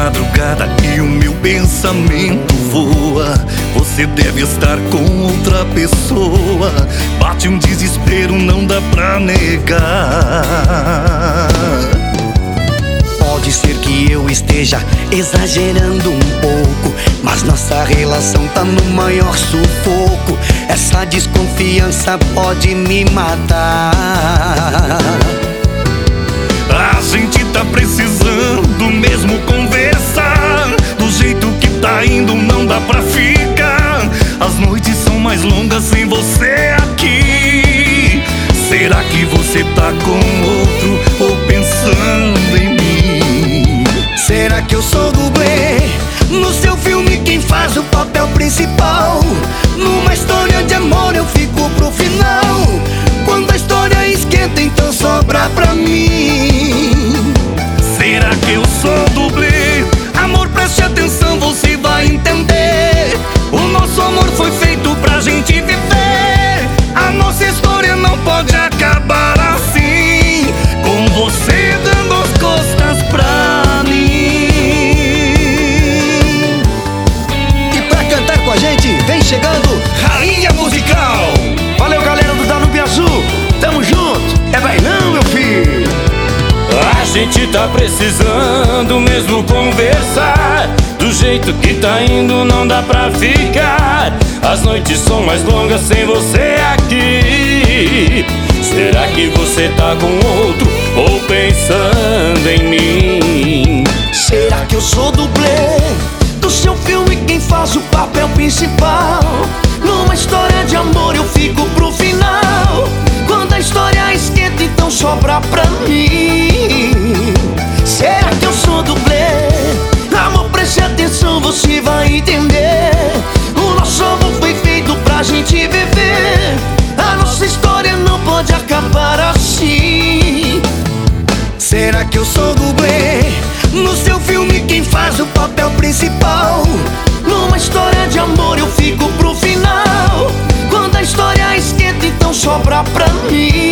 madrugada e o meu pensamento voa. Você deve estar com outra pessoa. Bate um desespero, não dá pra negar. Pode ser que eu esteja exagerando um pouco, mas nossa relação tá no maior sufoco. Essa desconfiança pode me matar. A gente tá precisando mesmo conversar. Do jeito que tá indo não dá pra ficar. As noites são mais longas sem você aqui. Será que você tá com outro ou pensando em mim? Será que eu sou dublê? No seu filme quem faz o papel principal? Numa história de amor eu fico pro final. Quando a história esquenta então sobra pra mim. Será que eu sou dublê? Amor, preste atenção, você vai entender. O nosso amor foi feito pra gente viver. A nossa história não pode acabar assim, com você dando as costas pra mim. E pra cantar com a gente, vem chegando Rainha Musical. Valeu, galera do Danúbio Azul, tamo junto, é bailão, meu filho. A gente tá precisando mesmo conversar. Do jeito que tá indo não dá pra ficar. As noites são mais longas sem você aqui. Será que você tá com outro ou pensando em mim? Será que eu sou dublê? Do seu filme quem faz o papel principal? Numa história de amor eu fico pro final. Quando a história esquenta então sobra pra mim. Será que eu sou dublê? Amor, preste atenção, você vai entender. O nosso amor foi feito pra gente viver. A nossa história não pode acabar assim. Será que eu sou dublê? No seu filme quem faz o papel principal? Numa história de amor eu fico pro final. Quando a história esquenta então sobra pra mim.